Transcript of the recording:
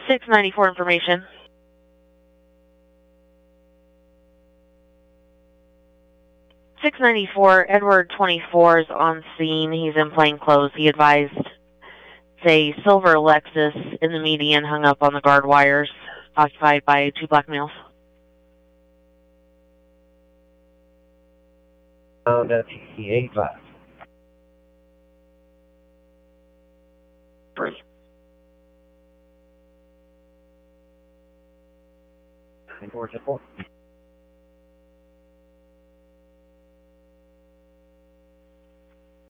694 information. .694, Edward 24 is on scene. He's in plain clothes. He advised it's a silver Lexus in the median, hung up on the guard wires, occupied by 2 black males. That's 85. 3. 4.